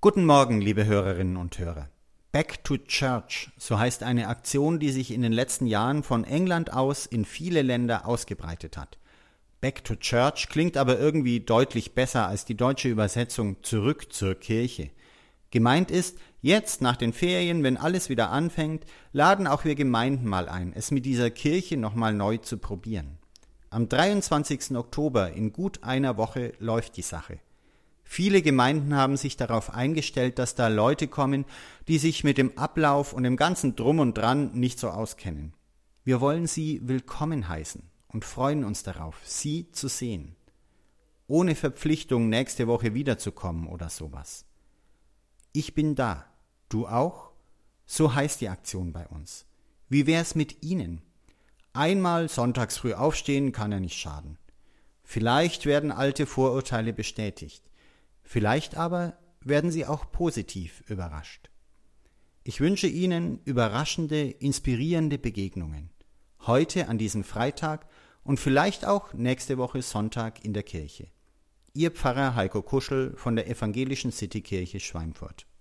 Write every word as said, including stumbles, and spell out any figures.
Guten Morgen, liebe Hörerinnen und Hörer. Back to Church, so heißt eine Aktion, die sich in den letzten Jahren von England aus in viele Länder ausgebreitet hat. Back to Church klingt aber irgendwie deutlich besser als die deutsche Übersetzung Zurück zur Kirche. Gemeint ist, jetzt nach den Ferien, wenn alles wieder anfängt, laden auch wir Gemeinden mal ein, es mit dieser Kirche nochmal neu zu probieren. Am dreiundzwanzigsten Oktober, in gut einer Woche, läuft die Sache. Viele Gemeinden haben sich darauf eingestellt, dass da Leute kommen, die sich mit dem Ablauf und dem ganzen Drum und Dran nicht so auskennen. Wir wollen sie willkommen heißen und freuen uns darauf, sie zu sehen. Ohne Verpflichtung, nächste Woche wiederzukommen oder sowas. Ich bin da. Du auch? So heißt die Aktion bei uns. Wie wär's mit Ihnen? Einmal sonntags früh aufstehen kann ja nicht schaden. Vielleicht werden alte Vorurteile bestätigt. Vielleicht aber werden Sie auch positiv überrascht. Ich wünsche Ihnen überraschende, inspirierende Begegnungen. Heute an diesem Freitag und vielleicht auch nächste Woche Sonntag in der Kirche. Ihr Pfarrer Heiko Kuschel von der Evangelischen Citykirche Schweinfurt.